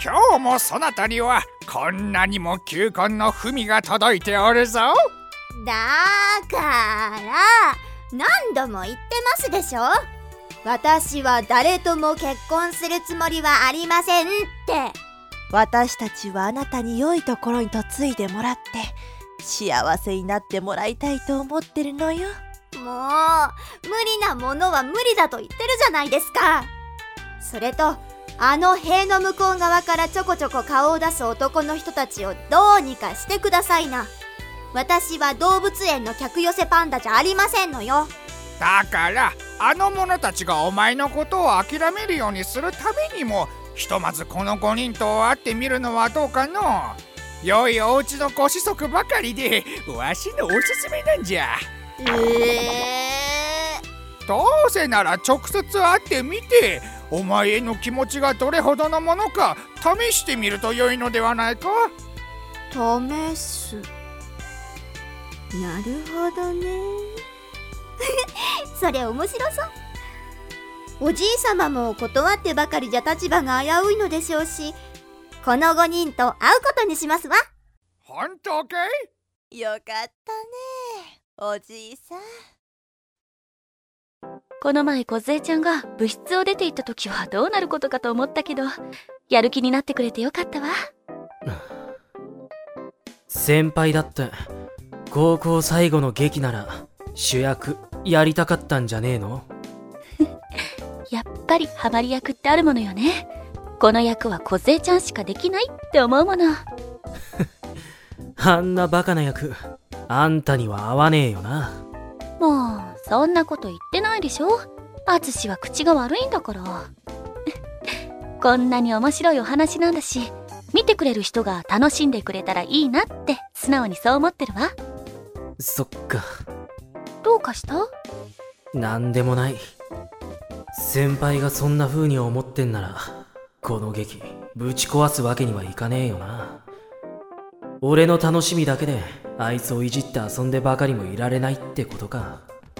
今日もそなたにはこんなにも球根の文が届いておるぞ。 だから何度も言ってますでしょ。私は誰とも結婚するつもりはありませんって。 私たちはあなたに良いところに嫁いでもらって幸せになってもらいたいと思ってるのよ。 もう無理なものは無理だと言ってるじゃないですか。それとあの塀の向こう側からちょこちょこ顔を出す男の人たちをどうにかしてくださいな。私は動物園の客寄せパンダじゃありませんのよ。 だからあの者たちがお前のことを諦めるようにするためにもひとまずこの5人と会ってみるのはどうかの。良いお家のご子息ばかりでわしのおすすめなんじゃ。どうせなら直接会ってみてお前への気持ちがどれほどのものか試してみると良いのではないか。 試す。なるほどね。それ面白そう。おじいさまも断ってばかりじゃ立場が危ういのでしょうし、この5人と会うことにしますわ。 本当かい？ よかったねおじいさん。 この前梢ちゃんが部室を出て行った時はどうなることかと思ったけど、やる気になってくれてよかったわ。 先輩だって高校最後の劇なら主役やりたかったんじゃねえの？ やっぱりハマり役ってあるものよね。この役は梢ちゃんしかできないって思うもの。 あんなバカな役あんたには合わねえよな。 もうそんなこと言ってないでしょ。淳は口が悪いんだから。こんなに面白いお話なんだし、見てくれる人が楽しんでくれたらいいなって素直にそう思ってるわ。 そっか。 どうかした？ なんでもない。先輩がそんな風に思ってんならこの劇ぶち壊すわけにはいかねえよな。俺の楽しみだけであいつをいじって遊んでばかりもいられないってことか。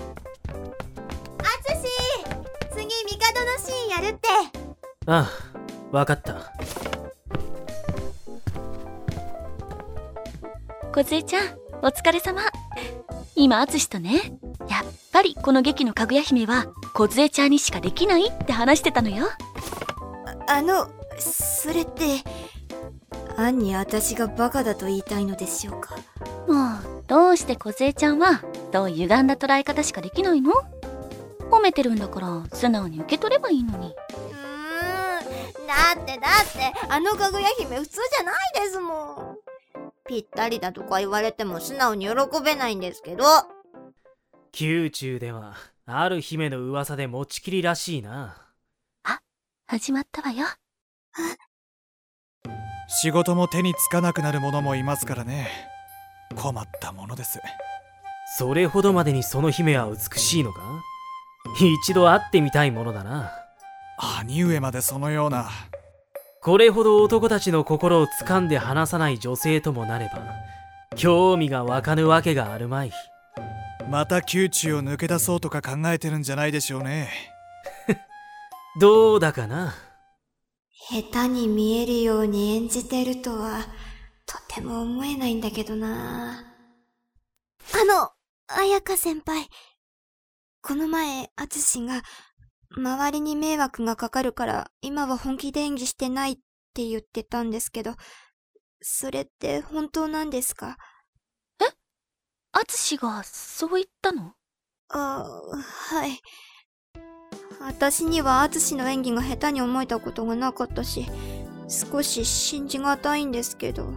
あつし、次帝のシーンやるって。 ああ、わかった。 梢ちゃんお疲れ様。今淳とね、やっぱりこの劇のかぐや姫は梢ちゃんにしかできないって話してたのよ。 それって暗に私がバカだと言いたいのでしょうか。 もうどうして梢ちゃんはそう歪んだ捉え方しかできないの？褒めてるんだから素直に受け取ればいいのに。 だってあのかぐや姫普通じゃないですもん。ぴったりだとか言われても素直に喜べないんですけど。 宮中ではある姫の噂で持ちきりらしいな。 あ、始まったわよ。 仕事も手につかなくなる者もいますからね。困ったものです。 それほどまでにその姫は美しいのか？一度会ってみたいものだな。 兄上までそのような。 これほど男たちの心を掴んで離さない女性ともなれば興味が湧かぬわけがあるまい。 また宮中を抜け出そうとか考えてるんじゃないでしょうね。 どうだかな。 下手に見えるように演じてるとはとても思えないんだけどな。彩香先輩、この前淳が周りに迷惑がかかるから今は本気で演技してないって言ってたんですけど、それって本当なんですか？ え？淳がそう言ったの？ はい。私には淳の演技が下手に思えたことがなかったし、少し信じがたいんですけど。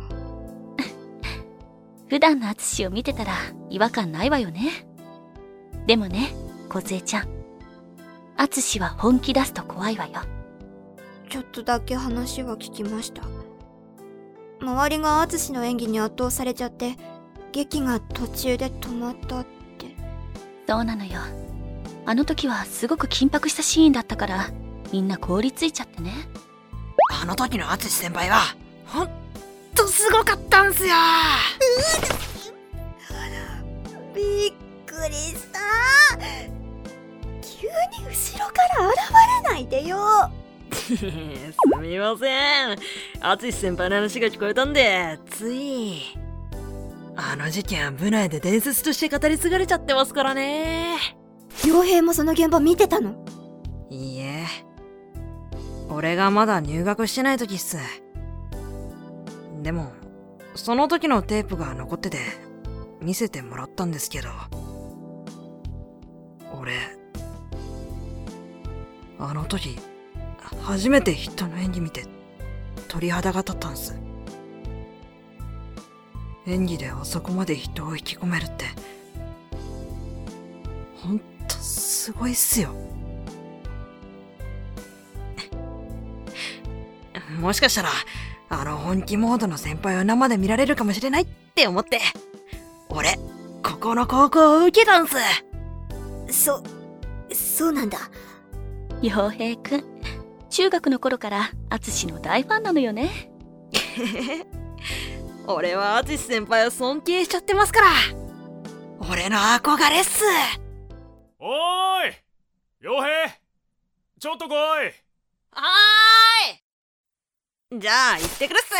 普段の淳を見てたら違和感ないわよね。でもね、梢ちゃん、淳は本気出すと怖いわよ。 ちょっとだけ話は聞きました。周りが淳の演技に圧倒されちゃって劇が途中で止まったって。 そうなのよ。あの時はすごく緊迫したシーンだったからみんな凍りついちゃってね。 あの時の淳先輩はほんとすごかったんすよ。 びっくりした。急に後ろから現れないでよ。 みません。淳先輩の話が聞こえたんで、つい。あの事件は部内で伝説として語り継がれちゃってますからね。 傭兵もその現場見てたの？ いいえ。俺がまだ入学してない時っす。でも、その時のテープが残ってて、見せてもらったんですけど、俺、あの時、初めて人の演技見て鳥肌が立ったんす。演技であそこまで人を引き込めるってほんとすごいっすよ。もしかしたら本気モードの先輩を生で見られるかもしれないって思って、俺ここの高校を受けたんす。 そうなんだ。 陽平くん、中学の頃から淳の大ファンなのよね。 俺は淳先輩を尊敬しちゃってますから。俺の憧れっす。 おーい陽平、ちょっと来い。 はーい。じゃあ行ってくるっす。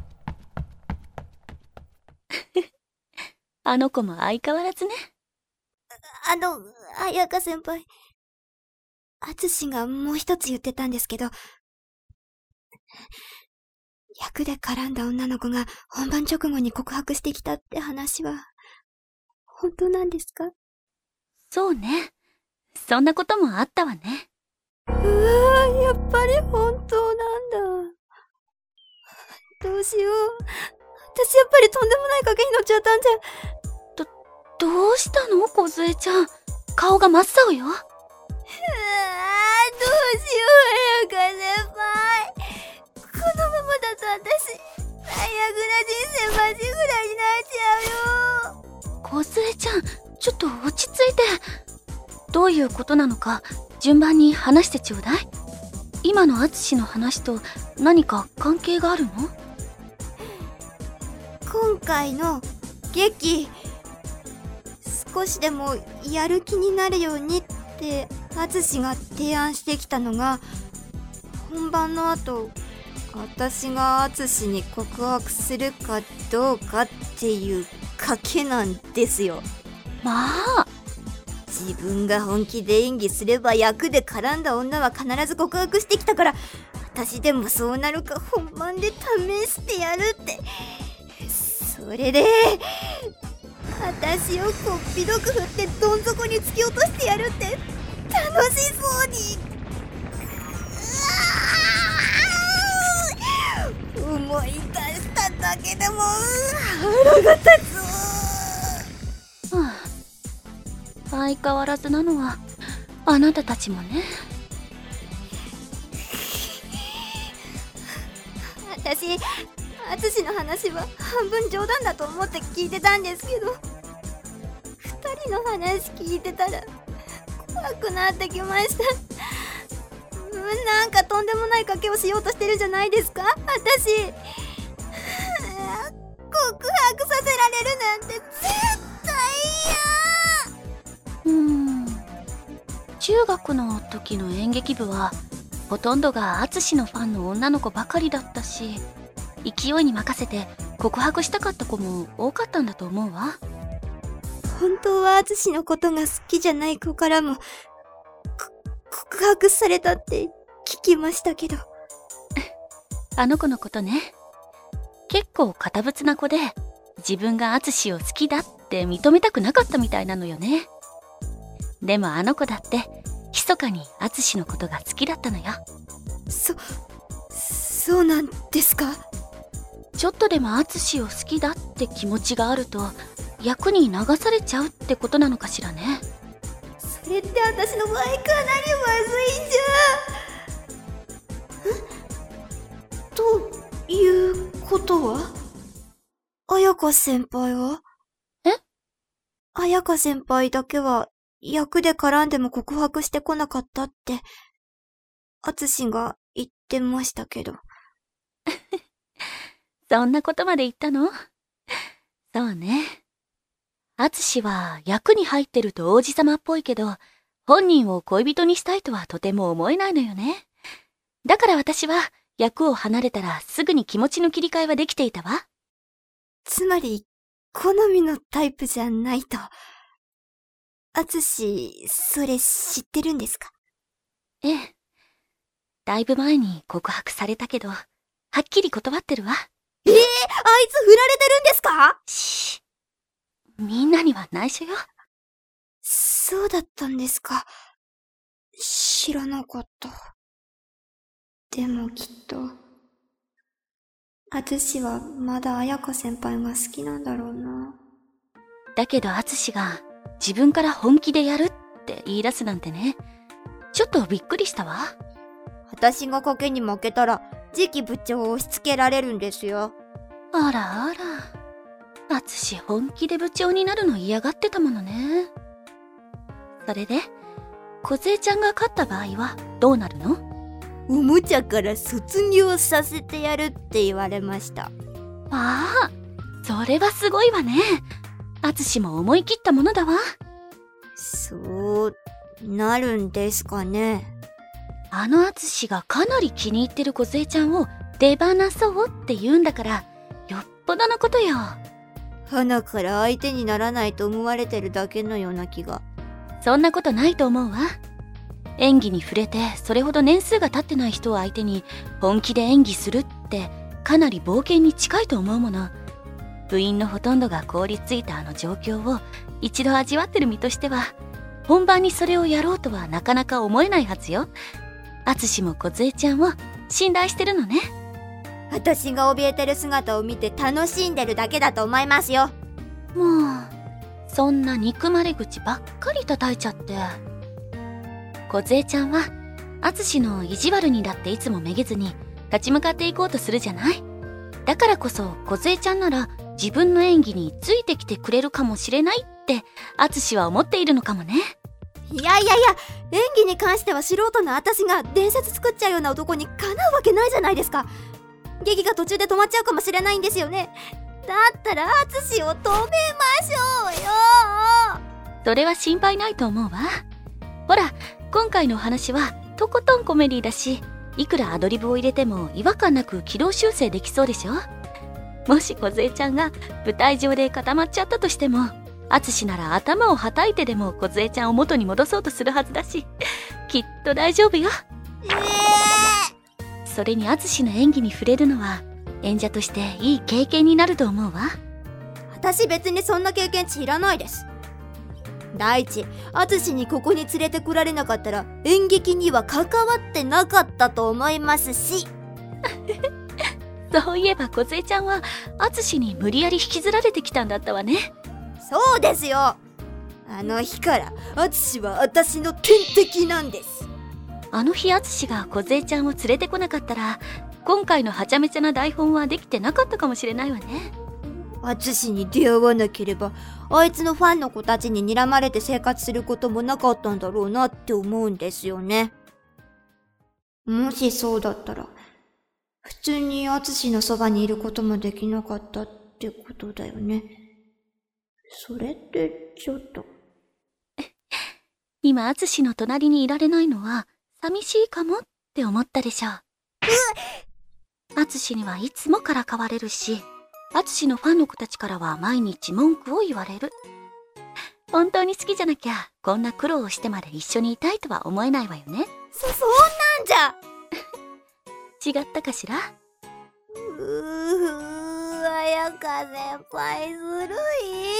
あの子も相変わらずね。 彩香先輩。淳がもう一つ言ってたんですけど、役で絡んだ女の子が本番直後に告白してきたって話は、本当なんですか？ そうね。そんなこともあったわね。 やっぱり本当なんだ。どうしよう。私やっぱりとんでもない賭けに乗っちゃったんじゃ。 どうしたの梢ちゃん。顔が真っ青よ。 どうしよう、彩香先輩。このままだと私、最悪な人生マジぐらいになっちゃうよ。 梢ちゃん、ちょっと落ち着いて。どういうことなのか、順番に話してちょうだい。今の淳の話と何か関係があるの？ 今回の劇、少しでもやる気になるようにって淳が提案してきたのが、本番の後私が淳に告白するかどうかっていう賭けなんですよ。 まあ、 自分が本気で演技すれば役で絡んだ女は必ず告白してきたから、私でもそうなるか本番で試してやるって。それで私をこっぴどく振ってどん底に突き落としてやるって楽しそうに。思い出しただけでも腹が立つ。 相変わらずなのはあなたたちもね。 私、淳の話は半分冗談だと思って聞いてたんですけど、二人の話聞いてたら怖くなってきました。なんかとんでもない賭けをしようとしてるじゃないですか、私。告白させられるなんて絶対嫌。 中学の時の演劇部はほとんどが淳のファンの女の子ばかりだったし、勢いに任せて告白したかった子も多かったんだと思うわ。 本当は淳のことが好きじゃない子からも告白されたって聞きましたけど。 あの子のことね、結構堅物な子で、自分が淳を好きだって認めたくなかったみたいなのよね。でもあの子だって密かに淳のことが好きだったのよ。 そうなんですか？ ちょっとでも淳を好きだって気持ちがあると役に流されちゃうってことなのかしらね。 それって私の場合かなりまずいんじゃ。ということは、彩香先輩は？彩香先輩だけは役で絡んでも告白してこなかったって淳が言ってましたけど。 そんなことまで言ったの？そうね。淳は役に入ってると王子様っぽいけど、本人を恋人にしたいとはとても思えないのよね。 だから私は役を離れたらすぐに気持ちの切り替えはできていたわ。 つまり、好みのタイプじゃないと。あつし、それ知ってるんですか？ ええ。だいぶ前に告白されたけど、はっきり断ってるわ。 あいつ振られてるんですか？ しー。みんなには内緒よ。 そうだったんですか。知らなかった。でもきっと、あつしはまだ彩香先輩が好きなんだろうな。 だけどあつしが自分から本気でやるって言い出すなんてね、ちょっとびっくりしたわ。 私が賭けに負けたら次期部長を押し付けられるんですよ。 あらあら、あつし本気で部長になるの嫌がってたものね。それで梢ちゃんが勝った場合はどうなるの？ おもちゃから卒業させてやるって言われました。 ああ、それはすごいわね。あつしも思い切ったものだわ。 そうなるんですかね。 あのあつしがかなり気に入ってる梢ちゃんを手放そうって言うんだから、よっぽどのことよ。 花から相手にならないと思われてるだけのような気が。 そんなことないと思うわ。演技に触れてそれほど年数が経ってない人を相手に本気で演技するってかなり冒険に近いと思うもの。部員のほとんどが凍りついたあの状況を一度味わってる身としては、本番にそれをやろうとはなかなか思えないはずよ。あつしも梢ちゃんを信頼してるのね。 私が怯えてる姿を見て楽しんでるだけだと思いますよ。 もうそんな憎まれ口ばっかり叩いちゃって。梢ちゃんはあつしの意地悪にだっていつもめげずに立ち向かっていこうとするじゃない。だからこそ梢ちゃんなら自分の演技についてきてくれるかもしれないってあつしは思っているのかもね。 いや、演技に関しては素人の私が伝説作っちゃうような男にかなうわけないじゃないですか。劇が途中で止まっちゃうかもしれないんですよね。だったらあつしを止めましょうよ。 それは心配ないと思うわ。ほら、今回のお話はとことんコメディだし、いくらアドリブを入れても違和感なく軌道修正できそうでしょ。もし梢ちゃんが舞台上で固まっちゃったとしても、あつしなら頭をはたいてでも梢ちゃんを元に戻そうとするはずだし、きっと大丈夫よ。それにあつしの演技に触れるのは演者としていい経験になると思うわ。 私別にそんな経験値いらないです。第一、あつしにここに連れてこられなかったら演劇には関わってなかったと思いますし。 そういえば梢ちゃんはあつしに無理やり引きずられてきたんだったわね。 そうですよ。あの日からあつしは私の天敵なんです。 あの日あつしが梢ちゃんを連れてこなかったら、今回のはちゃめちゃな台本はできてなかったかもしれないわね。 あつしに出会わなければ、あいつのファンの子たちに睨まれて生活することもなかったんだろうなって思うんですよね。もしそうだったら、普通にあつしのそばにいることもできなかったってことだよね。それってちょっと。 今あつしの隣にいられないのは寂しいかもって思ったでしょう。あつしにはいつもからかわれるし、あつしのファンの子たちからは毎日文句を言われる。本当に好きじゃなきゃこんな苦労をしてまで一緒にいたいとは思えないわよね。 そんなんじゃ違ったかしら。 彩香先輩ずるい。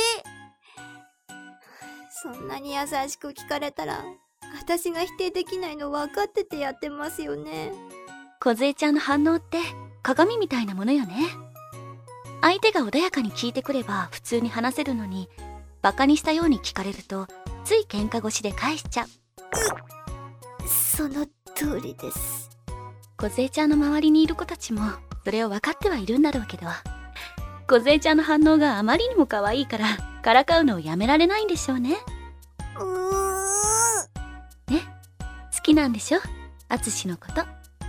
そんなに優しく聞かれたら私が否定できないの分かっててやってますよね。 梢ちゃんの反応って鏡みたいなものよね。相手が穏やかに聞いてくれば普通に話せるのに、バカにしたように聞かれるとつい喧嘩腰で返しちゃう。 その通りです。 梢ちゃんの周りにいる子たちもそれを分かってはいるんだろうけど、梢ちゃんの反応があまりにも可愛いからからかうのをやめられないんでしょうね。ね、好きなんでしょ、あつしのこと。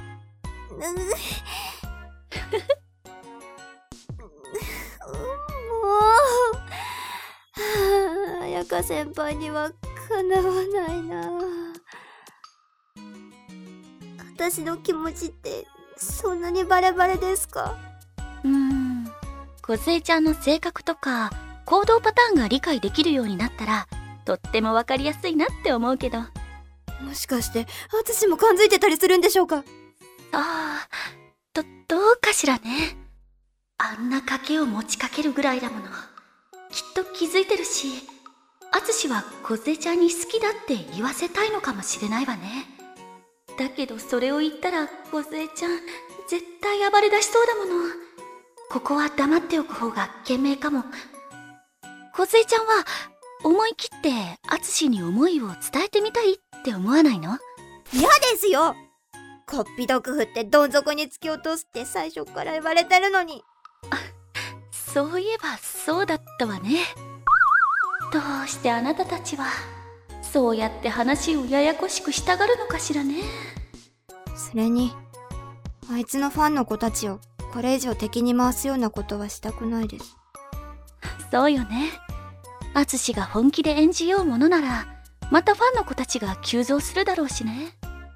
彩香先輩にはかなわないな。 私の気持ちってそんなにバレバレですか？ 梢ちゃんの性格とか行動パターンが理解できるようになったらとってもわかりやすいなって思うけど。 もしかして私も感づいてたりするんでしょうか？ どうかしらね。あんな賭けを持ちかけるぐらいだもの。きっと気づいてるし、敦は梢ちゃんに好きだって言わせたいのかもしれないわね。だけどそれを言ったら梢ちゃん絶対暴れ出しそうだもの。ここは黙っておく方が賢明かも。梢ちゃんは思い切って敦に思いを伝えてみたいって思わないの？ 嫌ですよ。こっぴどく振ってどん底に突き落とすって最初から言われてるのに。 そういえばそうだったわね。どうしてあなたたちはそうやって話をややこしくしたがるのかしらね。 それにあいつのファンの子たちをこれ以上敵に回すようなことはしたくないです。 そうよね。敦が本気で演じようものならまたファンの子たちが急増するだろうしね。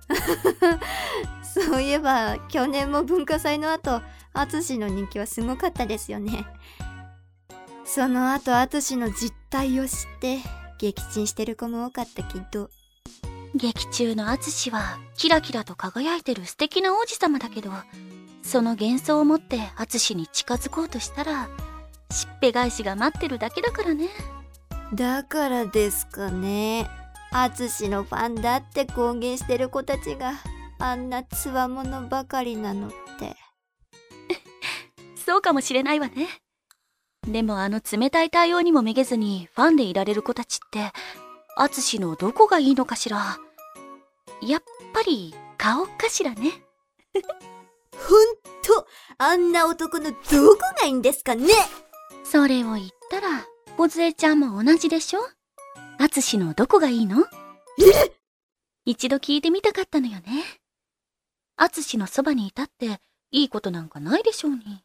そういえば去年も文化祭の後敦の人気はすごかったですよね。その後敦の実態を知って撃沈してる子も多かったけど。 劇中の敦はキラキラと輝いてる素敵な王子様だけど、その幻想を持って敦に近づこうとしたらしっぺ返しが待ってるだけだからね。 だからですかね。敦のファンだって公言してる子たちがあんなつわものばかりなのって。 そうかもしれないわね。でもあの冷たい対応にもめげずにファンでいられる子たちって敦のどこがいいのかしら。やっぱり顔かしらね。 ほんとあんな男のどこがいいんですかね。 それを言ったら梢ちゃんも同じでしょ。敦のどこがいいの？一度聞いてみたかったのよね。敦のそばにいたっていいことなんかないでしょうに。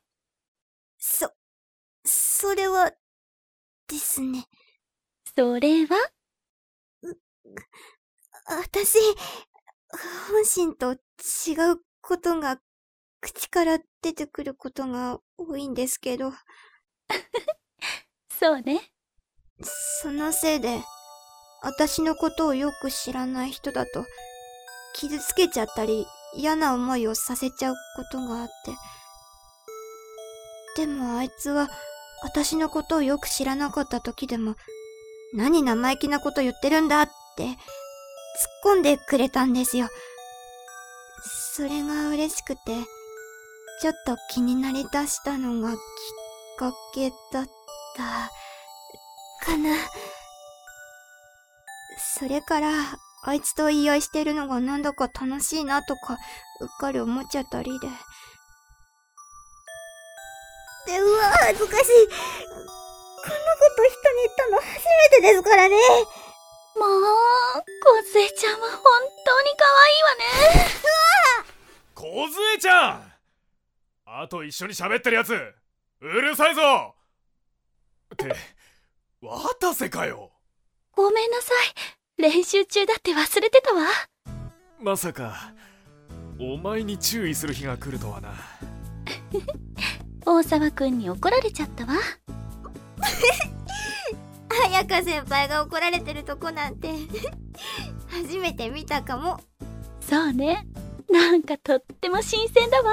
それはですね。 それは？ 私本心と違うことが口から出てくることが多いんですけど。 そうね。 そのせいで私のことをよく知らない人だと傷つけちゃったり嫌な思いをさせちゃうことがあって。でもあいつは私のことをよく知らなかった時でも何生意気なこと言ってるんだって突っ込んでくれたんですよ。それが嬉しくてちょっと気になりだしたのがきっかけだったかな。それからあいつと言い合いしてるのがなんだか楽しいなとかうっかり思っちゃったりで。うわ恥ずかしい。こんなこと人に言ったの初めてですからね。 もう梢ちゃんは本当に可愛いわね。 梢ちゃん、あと一緒に喋ってるやつうるさいぞって渡せかよ。 ごめんなさい、練習中だって忘れてたわ。 まさかお前に注意する日が来るとはな。 大沢くんに怒られちゃったわ。 彩香先輩が怒られてるとこなんて初めて見たかも。 そうね、なんかとっても新鮮だわ。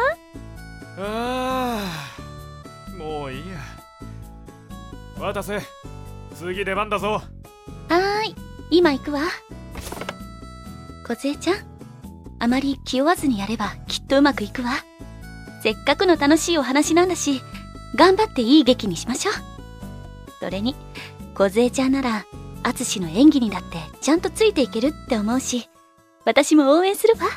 もういいや。渡せ、次出番だぞ。 はーい、今行くわ。梢ちゃん、あまり気負わずにやればきっとうまくいくわ。せっかくの楽しいお話なんだし、頑張っていい劇にしましょう。それに梢ちゃんなら敦の演技にだってちゃんとついていけるって思うし、私も応援するわ。 はい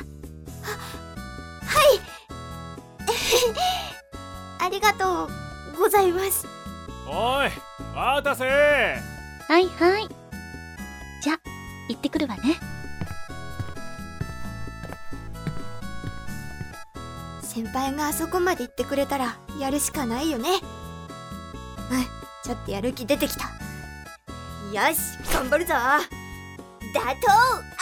ありがとうございます。 おい渡せ。 はいはい、じゃ行ってくるわね。 先輩があそこまで言ってくれたらやるしかないよね。ちょっとやる気出てきた。よし頑張るぞ。打倒